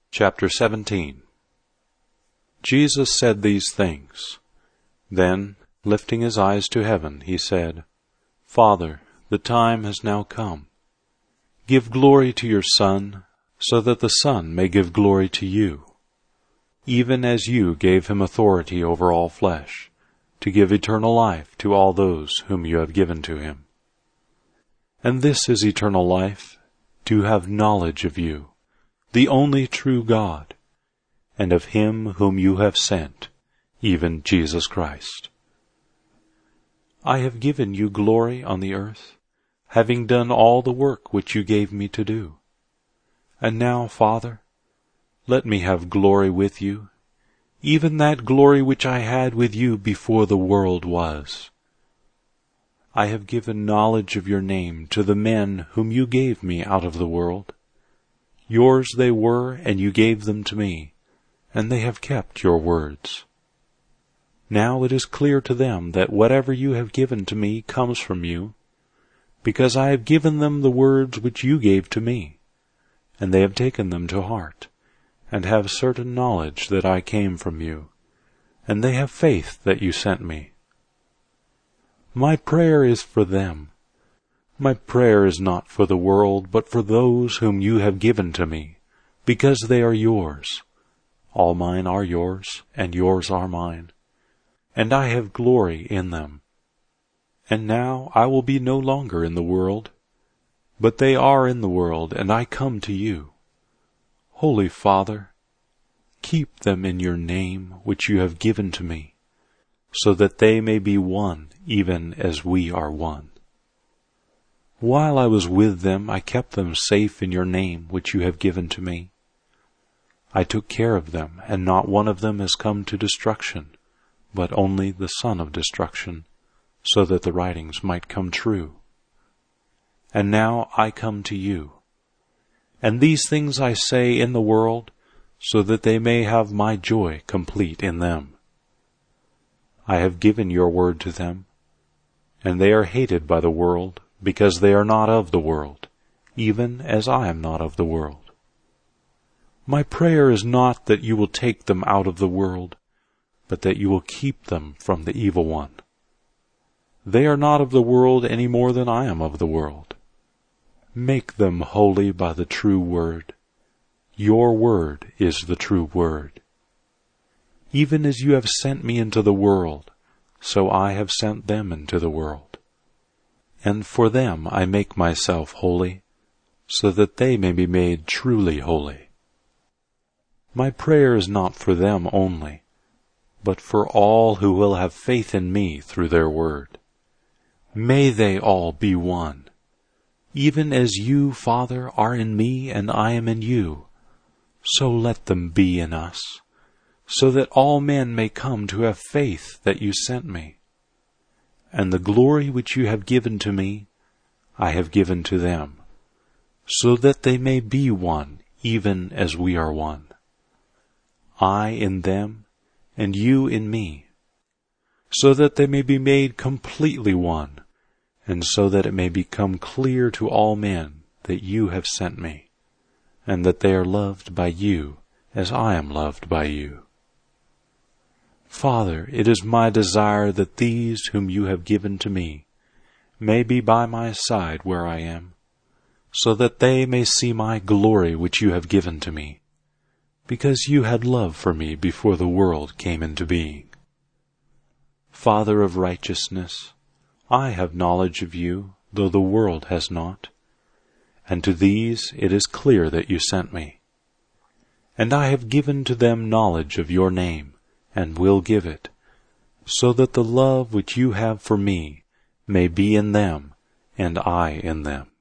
Chapter 17. Jesus said these things. Then, lifting his eyes to heaven, he said, Father, the time has now come. Give glory to your Son, so that the Son may give glory to you, even as you gave him authority over all flesh, to give eternal life to all those whom you have given to him. And this is eternal life, to have knowledge of you, the only true God, and of him whom you have sent, even Jesus Christ. I have given you glory on the earth, having done all the work which you gave me to do. And now, Father, let me have glory with you, even that glory which I had with you before the world was. I have given knowledge of your name to the men whom you gave me out of the world. Yours they were, and you gave them to me, and they have kept your words. Now it is clear to them that whatever you have given to me comes from you, because I have given them the words which you gave to me, and they have taken them to heart, and have certain knowledge that I came from you, and they have faith that you sent me. My prayer is for them. My prayer is not for the world, but for those whom you have given to me, because they are yours. All mine are yours, and yours are mine, and I have glory in them. And now I will be no longer in the world, but they are in the world, and I come to you. Holy Father, keep them in your name which you have given to me, so that they may be one, even as we are one. While I was with them, I kept them safe in your name which you have given to me. I took care of them, and not one of them has come to destruction, but only the son of destruction, so that the writings might come true. And now I come to you. And these things I say in the world, so that they may have my joy complete in them. I have given your word to them, and they are hated by the world, because they are not of the world, even as I am not of the world. My prayer is not that you will take them out of the world, but that you will keep them from the evil one. They are not of the world any more than I am of the world. Make them holy by the true word. Your word is the true word. Even as you have sent me into the world, so I have sent them into the world. And for them I make myself holy, so that they may be made truly holy. My prayer is not for them only, but for all who will have faith in me through their word. May they all be one, even as you, Father, are in me and I am in you. So let them be in us, so that all men may come to have faith that you sent me. And the glory which you have given to me, I have given to them, so that they may be one, even as we are one. I in them, and you in me, so that they may be made completely one, and so that it may become clear to all men that you have sent me, and that they are loved by you as I am loved by you. Father, it is my desire that these whom you have given to me may be by my side where I am, so that they may see my glory which you have given to me, because you had love for me before the world came into being. Father of righteousness, I have knowledge of you, though the world has not, and to these it is clear that you sent me. And I have given to them knowledge of your name, and will give it, so that the love which you have for me may be in them, and I in them.